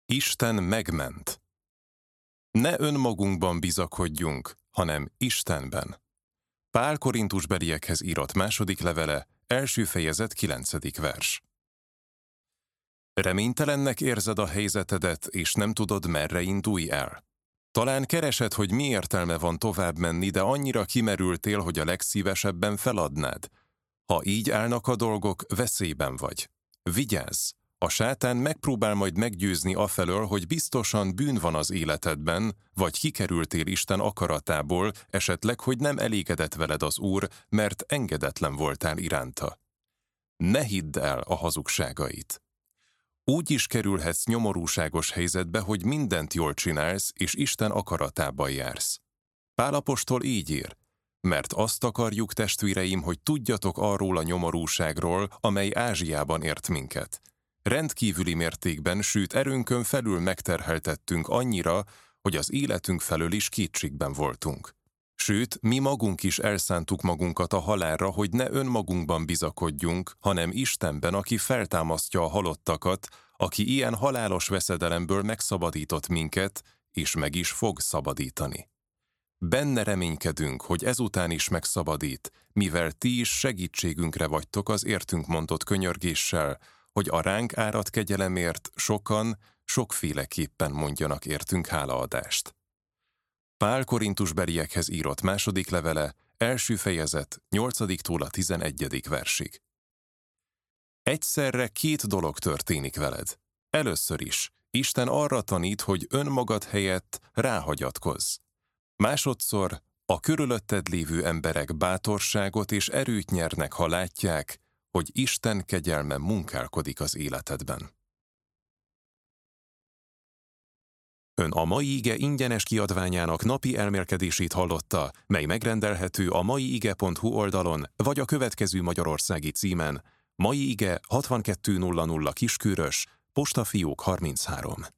Isten megment. Ne önmagunkban bizakodjunk, hanem Istenben. Pál Korintusbeliekhez írott második levele, első fejezet 9. vers. Reménytelennek érzed a helyzetedet, és nem tudod, merre indulj el. Talán keresed, hogy mi értelme van tovább menni, de annyira kimerültél, hogy a legszívesebben feladnád. Ha így állnak a dolgok, veszélyben vagy. Vigyázz! A sátán megpróbál majd meggyőzni afelől, hogy biztosan bűn van az életedben, vagy kikerültél Isten akaratából, esetleg, hogy nem elégedett veled az Úr, mert engedetlen voltál iránta. Ne hidd el a hazugságait. Úgy is kerülhetsz nyomorúságos helyzetbe, hogy mindent jól csinálsz, és Isten akaratában jársz. Pál apostol így ír: mert azt akarjuk, testvéreim, hogy tudjatok arról a nyomorúságról, amely Ázsiában ért minket. Rendkívüli mértékben, sőt erőnkön felül megterheltettünk annyira, hogy az életünk felől is kétségben voltunk. Sőt, mi magunk is elszántuk magunkat a halálra, hogy ne önmagunkban bizakodjunk, hanem Istenben, aki feltámasztja a halottakat, aki ilyen halálos veszedelemből megszabadított minket, és meg is fog szabadítani. Benne reménykedünk, hogy ezután is megszabadít, mivel ti is segítségünkre vagytok az értünk mondott könyörgéssel, hogy a ránk áradt kegyelemért sokan, sokféleképpen mondjanak értünk hálaadást. Pál Korintusbeliekhez írott második levele, első fejezet, 8-tól a 11. versig. Egyszerre két dolog történik veled. Először is, Isten arra tanít, hogy önmagad helyett ráhagyatkozz. Másodszor, a körülötted lévő emberek bátorságot és erőt nyernek, ha látják, hogy Isten kegyelme munkálkodik az életedben. Ön a Mai Ige ingyenes kiadványának napi elmélkedését hallotta, mely megrendelhető a maiige.hu oldalon, vagy a következő magyarországi címen: Mai Ige 6200 Kiskörös, postafiók 33.